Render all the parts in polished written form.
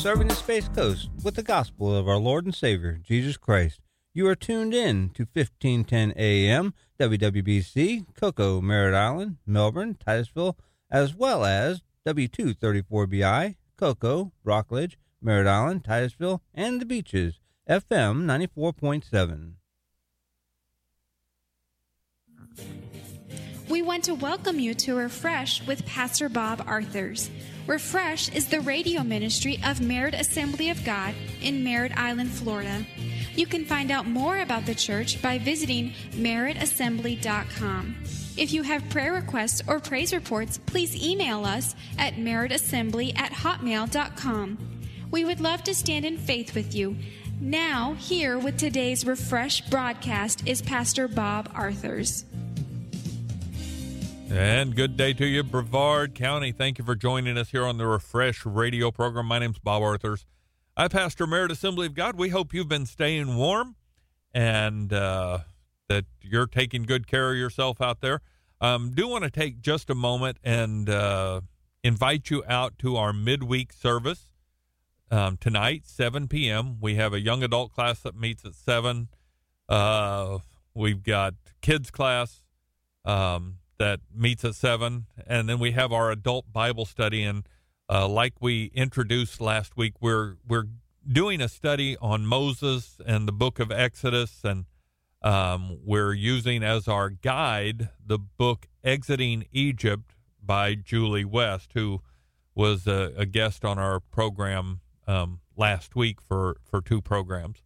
serving the Space Coast with the gospel of our Lord and Savior, Jesus Christ. You are tuned in to 1510 AM, WWBC, Cocoa, Merritt Island, Melbourne, Titusville, as well as W234BI, Cocoa, Rockledge, Merritt Island, Titusville, and the Beaches, FM 94.7. We want to welcome you to Refresh with Pastor Bob Arthurs. Refresh is the radio ministry of Merritt Assembly of God in Merritt Island, Florida. You can find out more about the church by visiting merrittassembly.com. If you have prayer requests or praise reports, please email us at merrittassembly@hotmail.com. We would love to stand in faith with you. Now, here with today's Refresh broadcast is Pastor Bob Arthurs. And good day to you, Brevard County. Thank you for joining us here on the Refresh radio program. My name's Bob Arthurs. I pastor Merritt Assembly of God. We hope you've been staying warm and that you're taking good care of yourself out there. Do want to take just a moment and invite you out to our midweek service tonight, 7 p.m. We have a young adult class that meets at 7. We've got kids class that meets at 7, and then we have our adult Bible study. And like we introduced last week, we're doing a study on Moses and the book of Exodus, and we're using as our guide the book Exiting Egypt by Julie West, who was a guest on our program last week for 2 programs.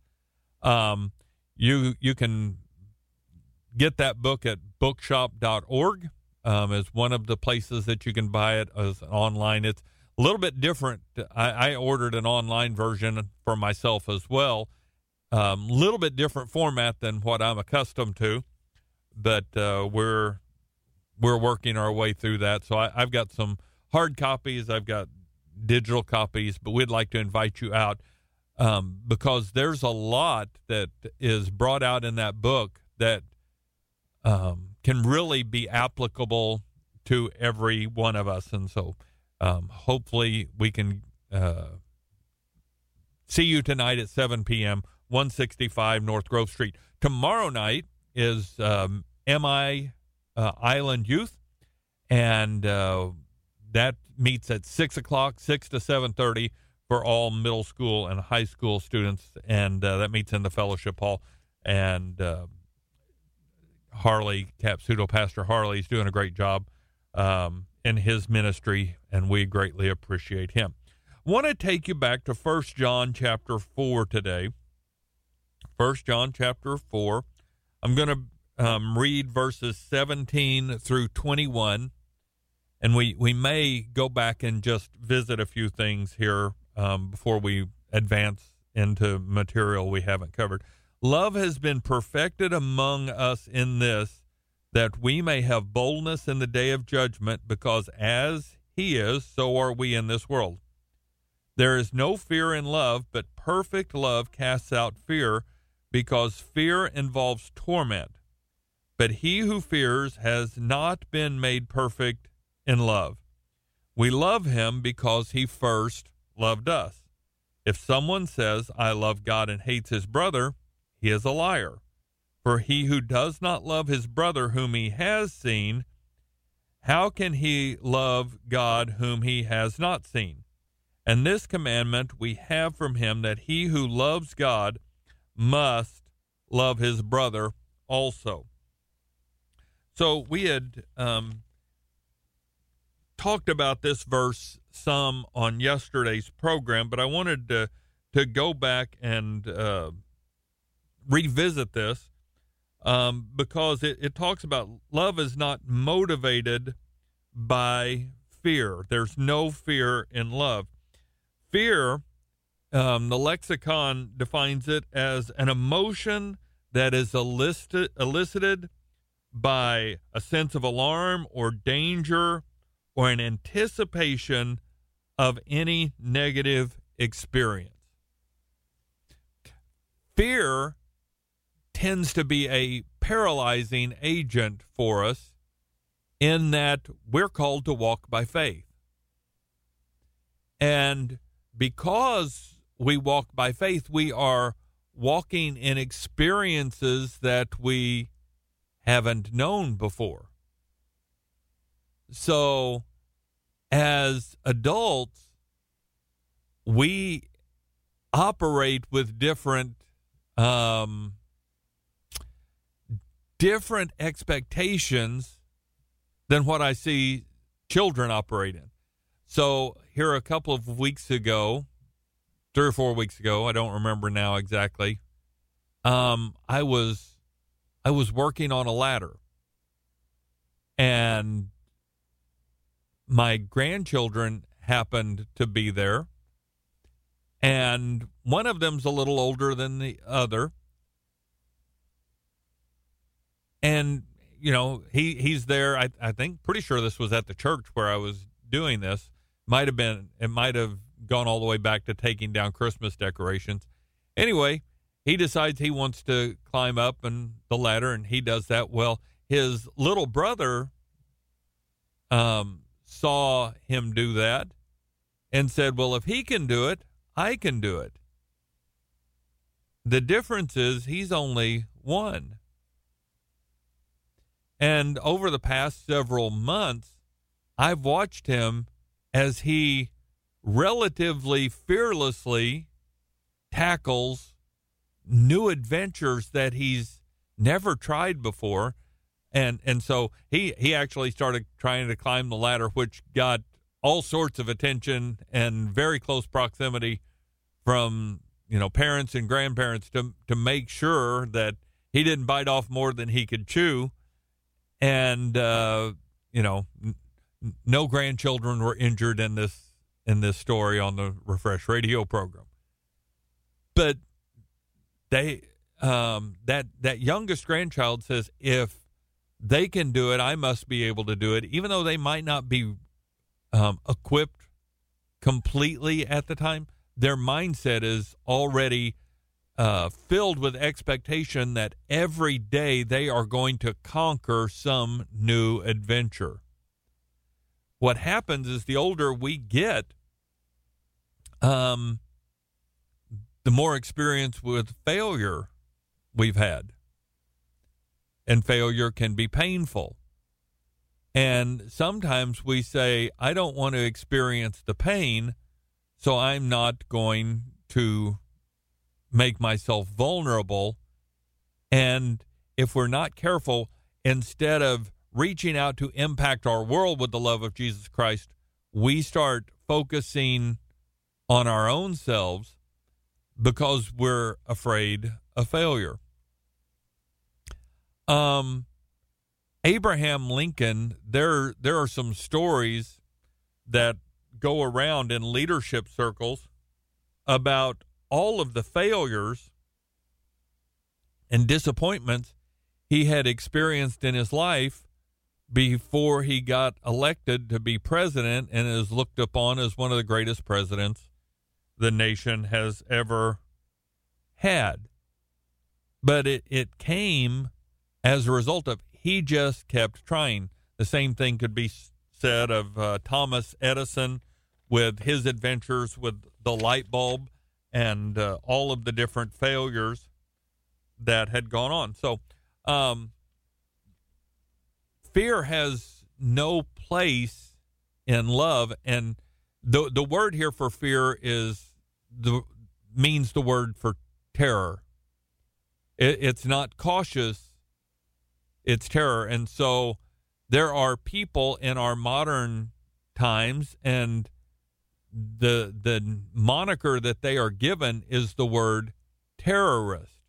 You can get that book at bookshop.org as one of the places that you can buy it as online. It's a little bit different. I ordered an online version for myself as well. Little bit different format than what I'm accustomed to, but we're working our way through that. So I've got some hard copies. I've got digital copies, but we'd like to invite you out because there's a lot that is brought out in that book that can really be applicable to every one of us. And so hopefully we can see you tonight at 7 p.m., 165 North Grove Street. Tomorrow night is MI Island Youth, and that meets at 6 o'clock, 6 to 7:30 for all middle school and high school students, and that meets in the fellowship hall. And Harley Capsuto, Pastor Harley, is doing a great job in his ministry, and we greatly appreciate him. Want to take you back to 1 John chapter 4 today. 1 John chapter 4. I'm going to read verses 17 through 21, and we may go back and just visit a few things here before we advance into material we haven't covered. Love has been perfected among us in this, that we may have boldness in the day of judgment, because as he is, so are we in this world. There is no fear in love, but perfect love casts out fear, because fear involves torment. But he who fears has not been made perfect in love. We love him because he first loved us. If someone says, I love God, and hates his brother, he is a liar. For he who does not love his brother whom he has seen, how can he love God whom he has not seen? And this commandment we have from him, that he who loves God must love his brother also. So we had talked about this verse some on yesterday's program, but I wanted to go back and revisit this because it talks about love is not motivated by fear. There's no fear in love. Fear, the lexicon defines it as an emotion that is elicited by a sense of alarm or danger or an anticipation of any negative experience. Fear tends to be a paralyzing agent for us in that we're called to walk by faith. And because we walk by faith, we are walking in experiences that we haven't known before. So as adults, we operate with different expectations than what I see children operate in. So here a couple of weeks ago, 3 or 4 weeks ago, I don't remember now exactly, I was working on a ladder, and my grandchildren happened to be there, and one of them's a little older than the other. And, you know, he's there. I think, pretty sure this was at the church where I was doing this. It might have gone all the way back to taking down Christmas decorations. Anyway, he decides he wants to climb up and the ladder, and he does that. Well, his little brother saw him do that and said, well, if he can do it, I can do it. The difference is he's only one. And over the past several months, I've watched him as he relatively fearlessly tackles new adventures that he's never tried before. And so he actually started trying to climb the ladder, which got all sorts of attention and very close proximity from, you know, parents and grandparents to make sure that he didn't bite off more than he could chew. And, you know, no grandchildren were injured in this story on the Refresh Radio program. But they, that youngest grandchild says, if they can do it, I must be able to do it, even though they might not be equipped completely at the time. Their mindset is already filled with expectation that every day they are going to conquer some new adventure. What happens is the older we get, the more experience with failure we've had. And failure can be painful. And sometimes we say, I don't want to experience the pain, so I'm not going to make myself vulnerable. And if we're not careful, instead of reaching out to impact our world with the love of Jesus Christ, we start focusing on our own selves because we're afraid of failure. Abraham Lincoln, there are some stories that go around in leadership circles about all of the failures and disappointments he had experienced in his life before he got elected to be president, and is looked upon as one of the greatest presidents the nation has ever had. But it came as a result of he just kept trying. The same thing could be said of Thomas Edison with his adventures with the light bulb and all of the different failures that had gone on. So fear has no place in love, and the word here for fear means the word for terror. It's not cautious, it's terror. And so there are people in our modern times, and the moniker that they are given is the word terrorist,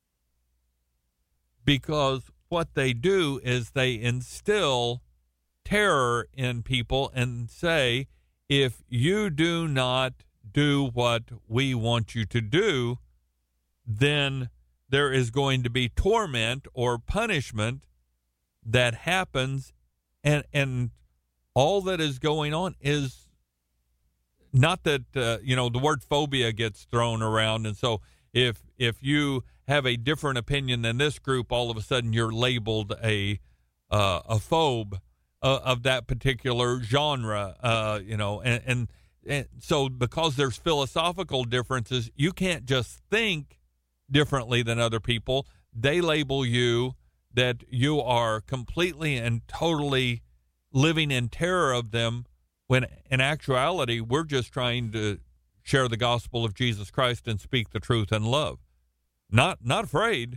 because what they do is they instill terror in people and say, if you do not do what we want you to do, then there is going to be torment or punishment that happens, and all that is going on is not that the word phobia gets thrown around, and so if you have a different opinion than this group, all of a sudden you're labeled a phobe of that particular genre, and And so because there's philosophical differences, you can't just think differently than other people. They label you that you are completely and totally living in terror of them, when in actuality, we're just trying to share the gospel of Jesus Christ and speak the truth in love. Not afraid,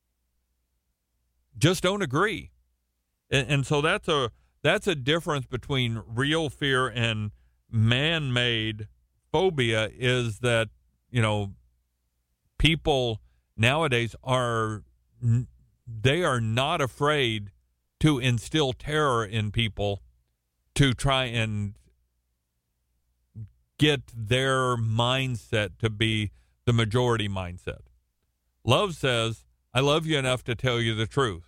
just don't agree. And so that's a difference between real fear and man-made phobia, is that, people nowadays are not afraid to instill terror in people to try and get their mindset to be the majority mindset. Love says, I love you enough to tell you the truth.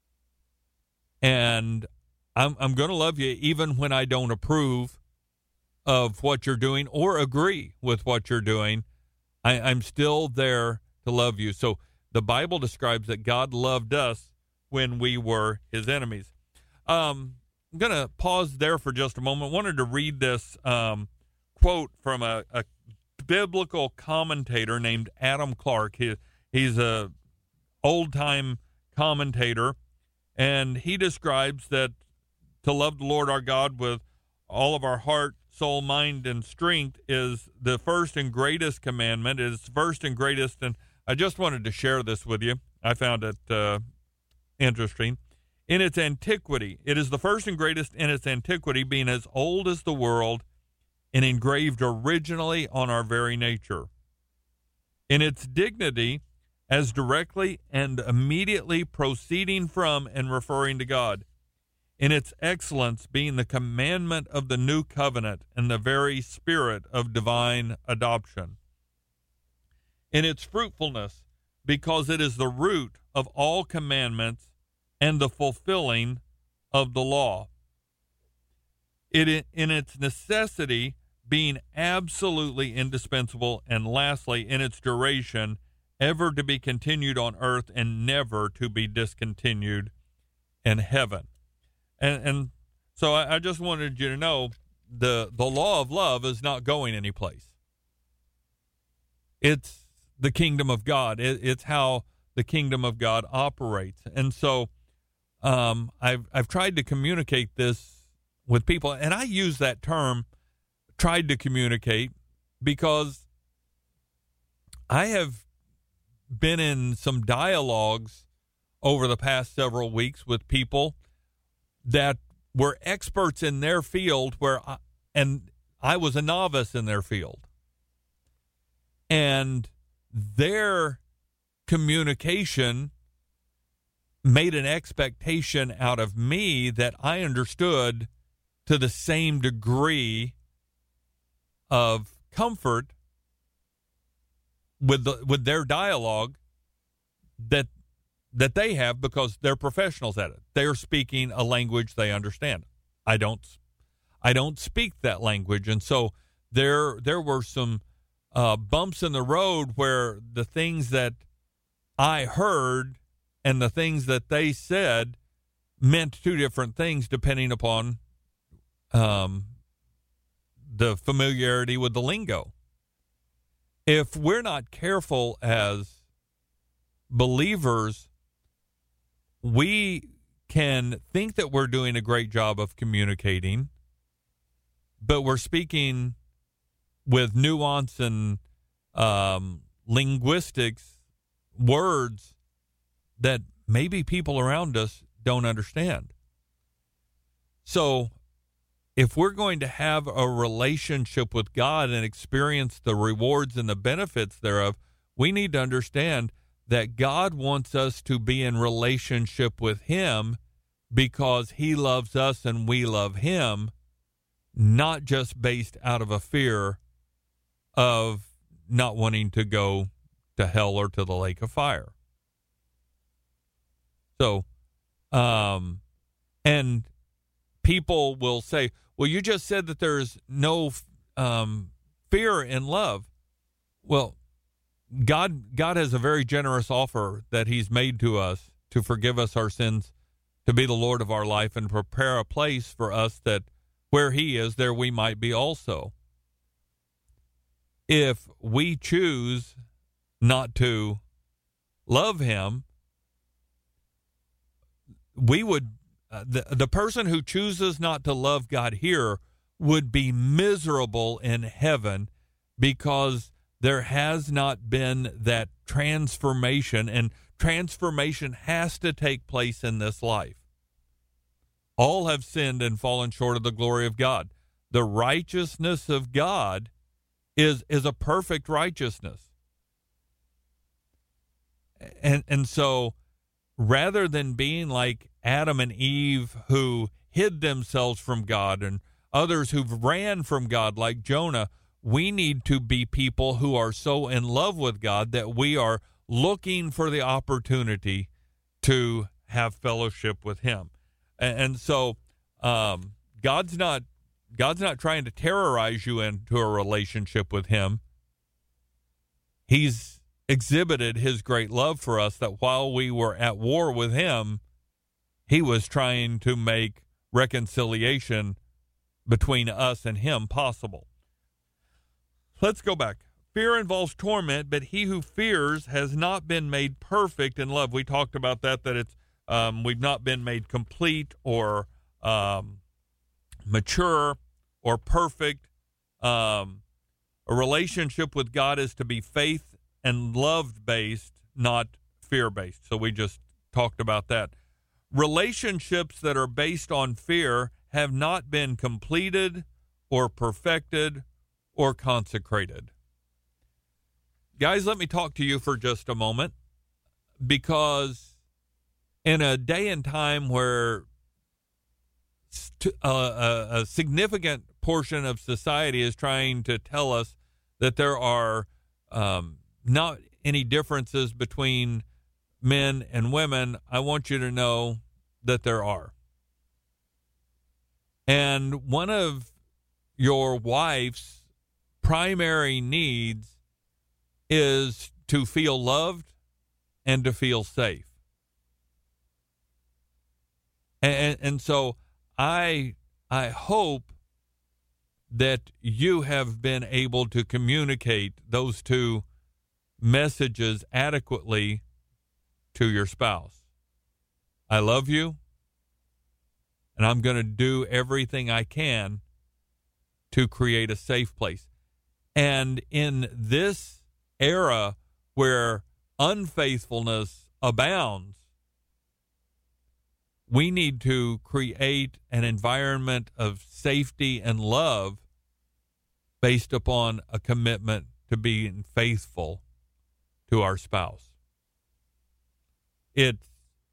And I'm going to love you even when I don't approve of what you're doing or agree with what you're doing. I'm still there to love you. So the Bible describes that God loved us when we were his enemies. I'm going to pause there for just a moment. Wanted to read this quote from a biblical commentator named Adam Clark. He's a old-time commentator, and he describes that to love the Lord our God with all of our heart, soul, mind, and strength is the first and greatest commandment. It is first and greatest, and I just wanted to share this with you. I found it interesting. In its antiquity, it is the first and greatest in its antiquity, being as old as the world and engraved originally on our very nature. In its dignity, as directly and immediately proceeding from and referring to God. In its excellence, being the commandment of the new covenant and the very spirit of divine adoption. In its fruitfulness, because it is the root of all commandments and the fulfilling of the law. In its necessity, being absolutely indispensable, and lastly, in its duration, ever to be continued on earth and never to be discontinued in heaven. And so I just wanted you to know the law of love is not going anyplace. It's the kingdom of God. It's how the kingdom of God operates. And so I've tried to communicate this with people, and I use that term, tried to communicate, because I have been in some dialogues over the past several weeks with people that were experts in their field, and I was a novice in their field. And their communication made an expectation out of me that I understood to the same degree of comfort with their dialogue that they have, because they're professionals at it. They're speaking a language they understand. I don't speak that language, and so there were some bumps in the road where the things that I heard and the things that they said meant two different things depending upon the familiarity with the lingo. If we're not careful as believers, we can think that we're doing a great job of communicating, but we're speaking with nuance and linguistics, words that maybe people around us don't understand. So if we're going to have a relationship with God and experience the rewards and the benefits thereof, we need to understand that God wants us to be in relationship with him because he loves us and we love him, not just based out of a fear of not wanting to go to hell or to the lake of fire. So, and people will say, well, you just said that there's no fear in love. Well, God has a very generous offer that he's made to us to forgive us our sins, to be the Lord of our life, and prepare a place for us that where he is, there we might be also. if we choose not to love him, we would, the person who chooses not to love God here would be miserable in heaven, because there has not been that transformation, and transformation has to take place in this life. All have sinned and fallen short of the glory of God. The righteousness of God is a perfect righteousness. And so rather than being like Adam and Eve, who hid themselves from God, and others who've ran from God like Jonah, we need to be people who are so in love with God that we are looking for the opportunity to have fellowship with him. And so God's not trying to terrorize you into a relationship with him. He's exhibited his great love for us, that while we were at war with him, he was trying to make reconciliation between us and him possible. Let's go back. Fear involves torment, but he who fears has not been made perfect in love. We talked about that it's we've not been made complete or mature or perfect. A relationship with God is to be faith and love-based, not fear-based. So we just talked about that. Relationships that are based on fear have not been completed or perfected or consecrated. Guys, let me talk to you for just a moment, because in a day and time where a significant portion of society is trying to tell us that there are not any differences between men and women, I want you to know that there are. And one of your wife's primary needs is to feel loved and to feel safe. And so I hope that you have been able to communicate those two messages adequately to your spouse. I love you, and I'm going to do everything I can to create a safe place. And in this era where unfaithfulness abounds, we need to create an environment of safety and love based upon a commitment to being faithful to our spouse. It's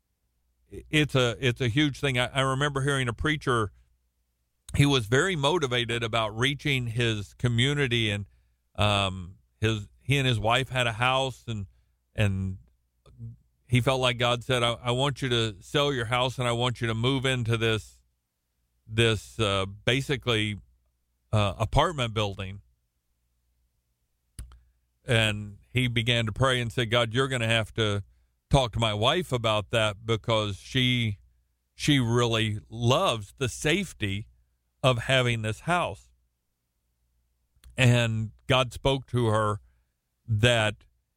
a huge thing. I remember hearing a preacher. He was very motivated about reaching his community, and he and his wife had a house, and he felt like God said, I want you to sell your house, and I want you to move into this basically apartment building. And he began to pray and said, God, you're going to have to talk to my wife about that, because she really loves the safety of having this house. And God spoke to her that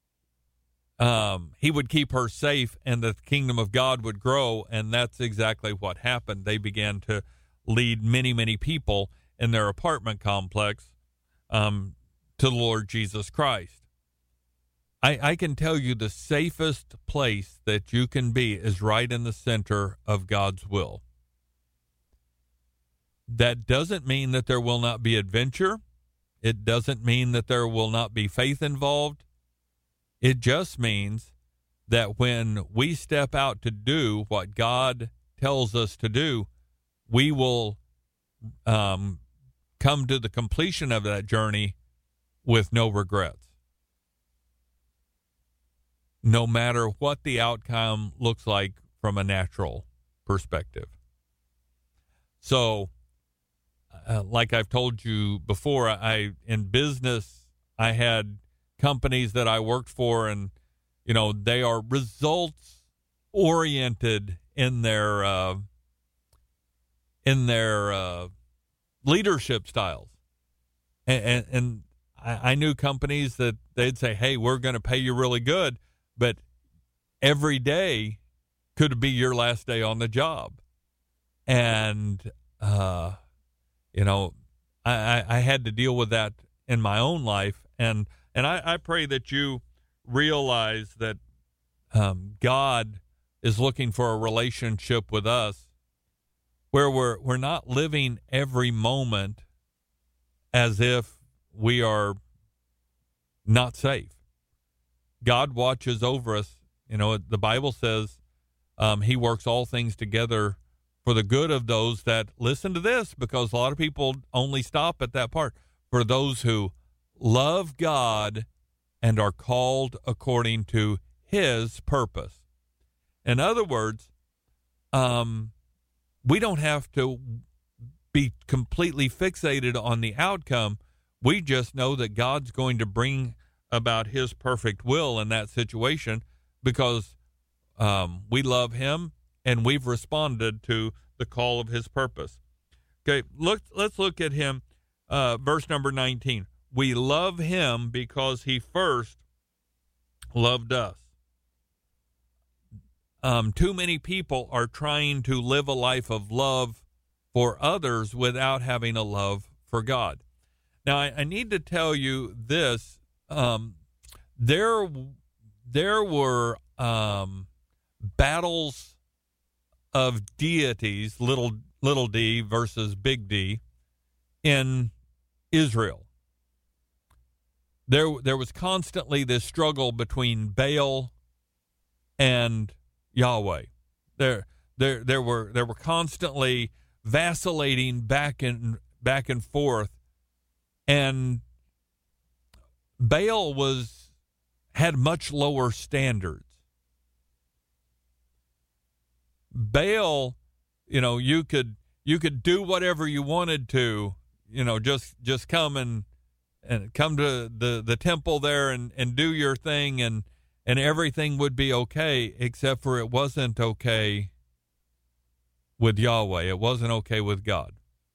he would keep her safe and the kingdom of God would grow, and that's exactly what happened. They began to lead many, many people in their apartment complex to the Lord Jesus Christ. I can tell you the safest place that you can be is right in the center of God's will. That doesn't mean that there will not be adventure. It doesn't mean that there will not be faith involved. It just means that when we step out to do what God tells us to do, we will come to the completion of that journey with no regrets, no matter what the outcome looks like from a natural perspective. So, like I've told you before, in business, I had companies that I worked for, and they are results oriented in their leadership styles, and I knew companies that they'd say, hey, we're going to pay you really good, but every day could be your last day on the job. And, you know, I had to deal with that in my own life. And I pray that you realize that God is looking for a relationship with us where we're not living every moment as if we are not safe. God watches over us. You know, the Bible says he works all things together for the good of those that, listen to this, because a lot of people only stop at that part, for those who love God and are called according to his purpose. In other words, we don't have to be completely fixated on the outcome. We just know that God's going to bring about his perfect will in that situation because we love him and we've responded to the call of his purpose. Okay, let's look at him, verse number 19. We love him because he first loved us. Too many people are trying to live a life of love for others without having a love for God. Now, I need to tell you this. There were battles of deities, little d versus big D, in Israel. There was constantly this struggle between Baal and Yahweh. There were constantly vacillating back and forth, and Baal had much lower standards. Baal, you know, you could do whatever you wanted to, you know, just come and come to the temple there and do your thing and everything would be okay, except for it wasn't okay with Yahweh. It wasn't okay with God.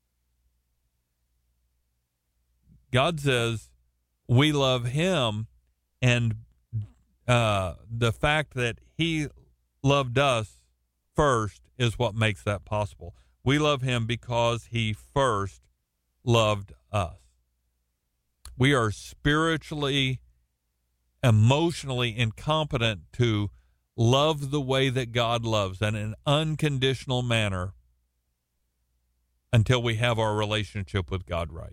God says we love him, and the fact that he loved us first is what makes that possible. We love him because he first loved us. We are spiritually, emotionally incompetent to love the way that God loves in an unconditional manner until we have our relationship with God right.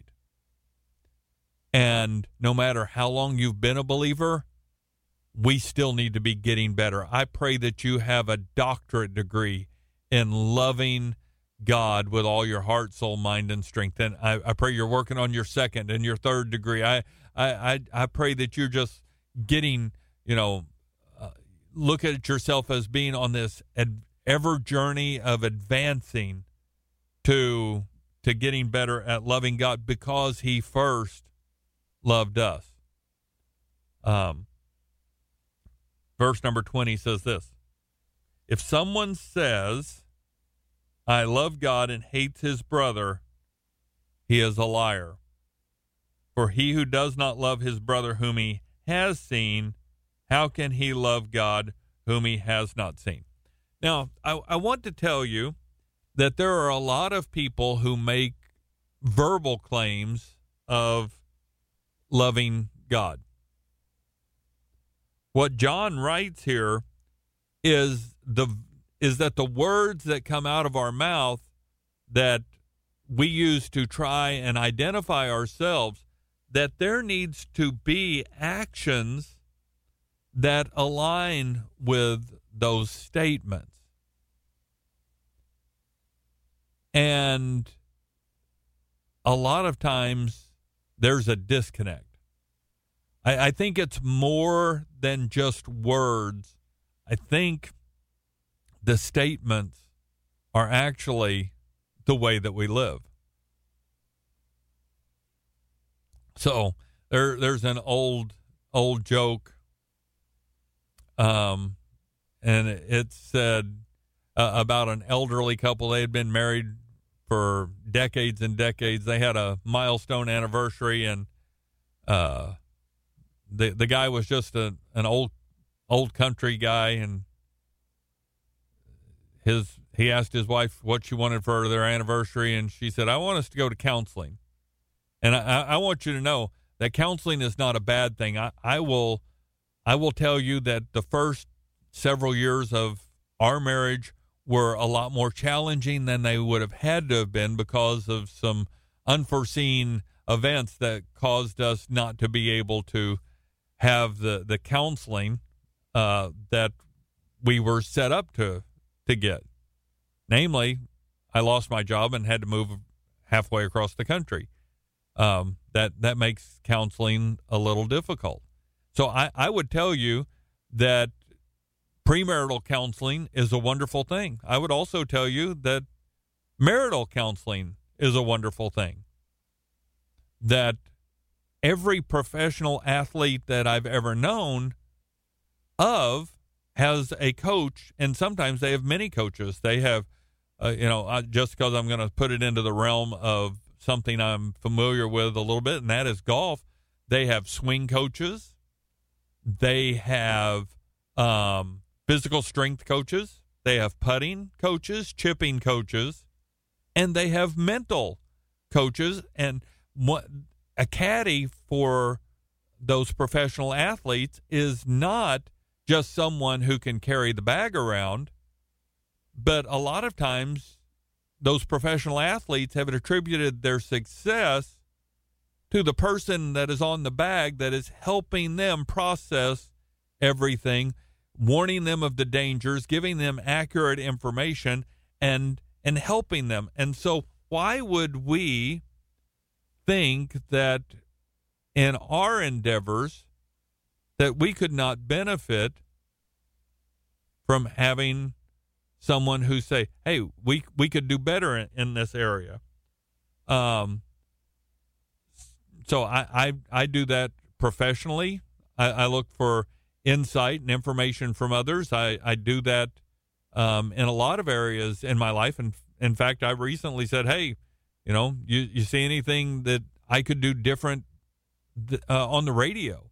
And no matter how long you've been a believer, we still need to be getting better. I pray that you have a doctorate degree in loving God with all your heart, soul, mind, and strength. And I pray you're working on your second and your third degree. I pray that you're just getting, look at yourself as being on this ever journey of advancing to getting better at loving God because he first loved us. Verse number 20 says this: if someone says, I love God and hates his brother, he is a liar. For he who does not love his brother whom he has seen, how can he love God whom he has not seen? Now, I want to tell you that there are a lot of people who make verbal claims of loving God. What John writes here is that the words that come out of our mouth that we use to try and identify ourselves, that there needs to be actions that align with those statements. And a lot of times there's a disconnect. I think it's more than just words. I think the statements are actually the way that we live. So there's an old joke, and it said about an elderly couple. They had been married for decades and decades. They had a milestone anniversary, and the guy was just an old country guy, and he asked his wife what she wanted for their anniversary, and she said, "I want us to go to counseling." And I want you to know that counseling is not a bad thing. I will tell you that the first several years of our marriage were a lot more challenging than they would have had to have been because of some unforeseen events that caused us not to be able to have the counseling that we were set up to get. Namely, I lost my job and had to move halfway across the country. That makes counseling a little difficult. So I would tell you that premarital counseling is a wonderful thing. I would also tell you that marital counseling is a wonderful thing. That every professional athlete that I've ever known of has a coach, and sometimes they have many coaches. They have, just because I'm going to put it into the realm of something I'm familiar with a little bit, and that is golf. They have swing coaches. They have physical strength coaches. They have putting coaches, chipping coaches, and they have mental coaches. And a caddy for those professional athletes is not just someone who can carry the bag around, but a lot of times those professional athletes have attributed their success to the person that is on the bag that is helping them process everything, warning them of the dangers, giving them accurate information, and helping them. And so why would we think that in our endeavors that we could not benefit from having someone who say, hey, we could do better in this area? So I do that professionally. I look for insight and information from others. I do that in a lot of areas in my life. And in fact, I recently said, hey, you see anything that I could do different on the radio?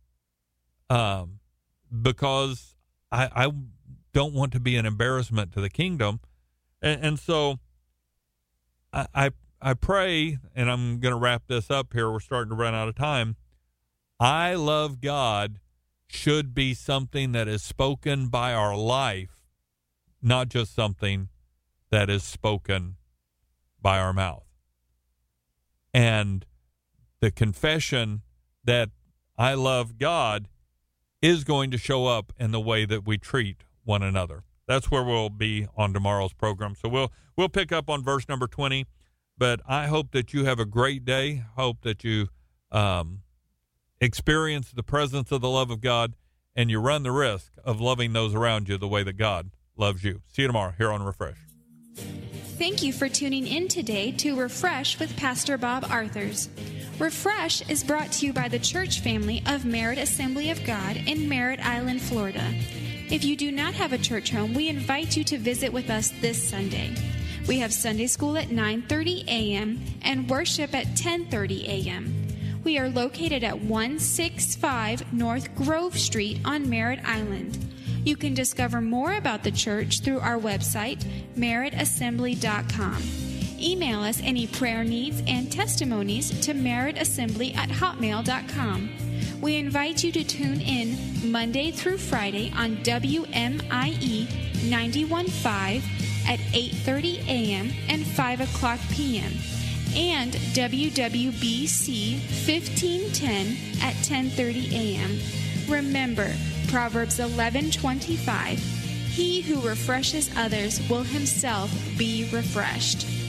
Because I don't want to be an embarrassment to the kingdom. And so I pray, and I'm going to wrap this up here. We're starting to run out of time. I love God should be something that is spoken by our life, not just something that is spoken by our mouth. And the confession that I love God is going to show up in the way that we treat one another. That's where we'll be on tomorrow's program. So we'll pick up on verse number 20. But I hope that you have a great day. Hope that you experience the presence of the love of God, and you run the risk of loving those around you the way that God loves you. See you tomorrow here on Refresh. Thank you for tuning in today to Refresh with Pastor Bob Arthurs. Refresh is brought to you by the church family of Merritt Assembly of God in Merritt Island, Florida. If you do not have a church home, we invite you to visit with us this Sunday. We have Sunday school at 9:30 a.m. and worship at 10:30 a.m. We are located at 165 North Grove Street on Merritt Island. You can discover more about the church through our website, merrittassembly.com. Email us any prayer needs and testimonies to merrittassembly@hotmail.com. We invite you to tune in Monday through Friday on WMIE 91.5 at 8:30 a.m. and 5 o'clock p.m. and WWBC 1510 at 10:30 a.m. Remember, Proverbs 11:25, he who refreshes others will himself be refreshed.